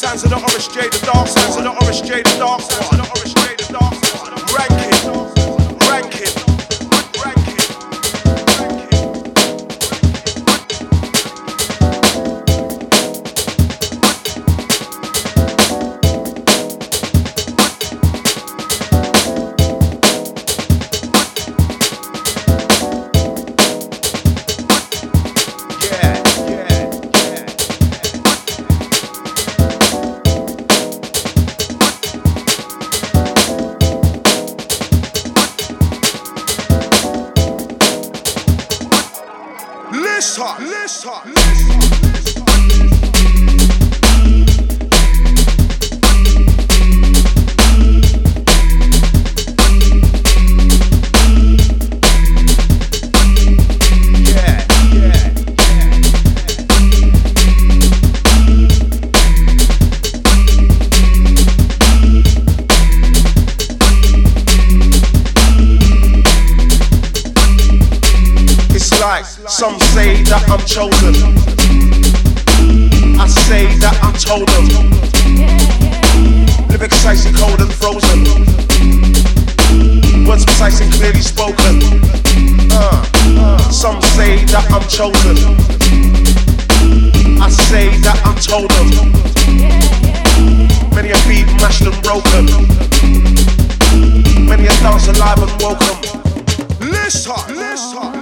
Sounds of the Oris J, the dark sounds of the Oris J, the dark sounds of the Oris J, the dark sounds. Ranking, ranking. Listen. Some say that I'm chosen. I say that I told them. Lyrics icy cold and frozen. Words precise and clearly spoken. Some say that I'm chosen. I say that I told them. Many a beat mashed and broken. Many a dance alive and welcome. Listen, listen.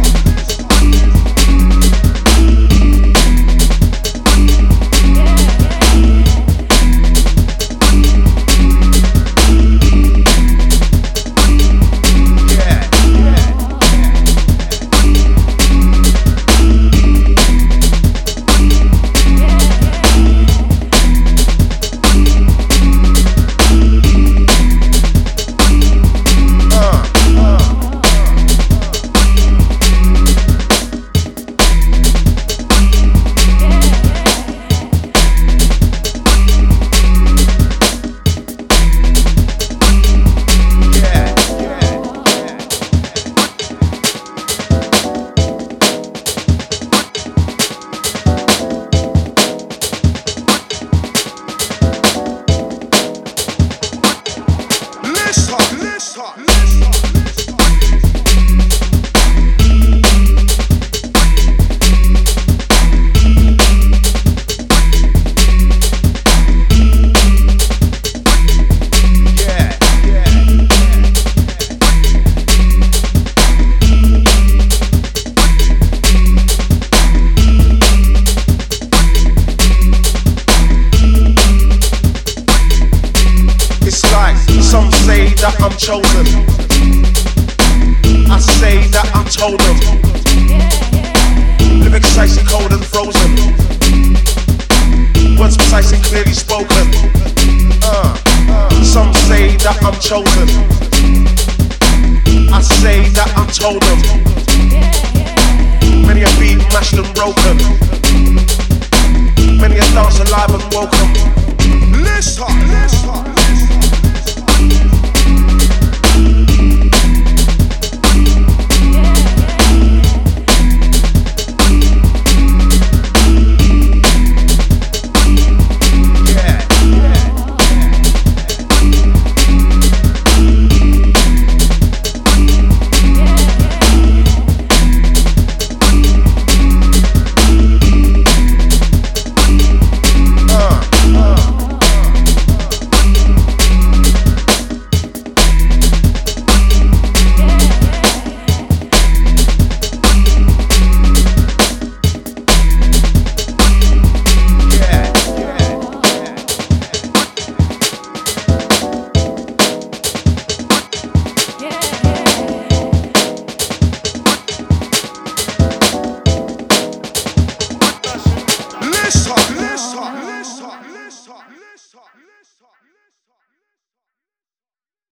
Some say that I'm chosen. I say that I told them. Lyrics icy cold and frozen. Words precise and clearly spoken. Some say that I'm chosen. I say that I told them. Many a beat mashed and broken. Many a dance alive and welcome. Listen, listen.